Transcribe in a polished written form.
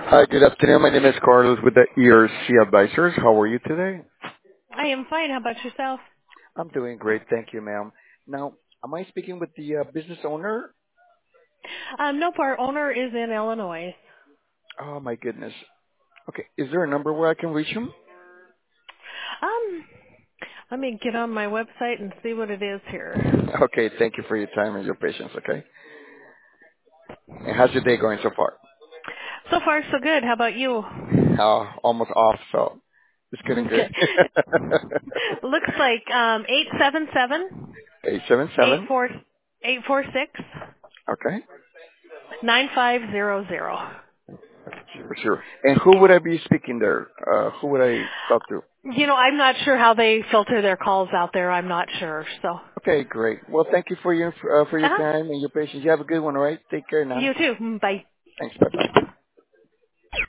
Hi, good afternoon. My name is Carlos with the ERC Advisors. How are you today? I am fine. How about yourself? I'm doing great. Thank you, ma'am. Now, am I speaking with the business owner? Nope, our owner is in Illinois. Oh, my goodness. Okay. Is there a number where I can reach him? Um, Let me get on my website and see what it is here. Okay. Thank you for your time and your patience, okay? And how's your day going so far? So far, so good. How about you? Almost off, so it's getting good. Okay. Looks like 877 877. 846 Okay. 9500. For sure. And who would I be speaking there? Who would I talk to? I'm not sure how they filter their calls out there. I'm not sure. So, Okay, great. Well, thank you for your uh-huh. time and your patience. You have a good one, all right? Take care now. You too. Bye. Thanks. Bye-bye.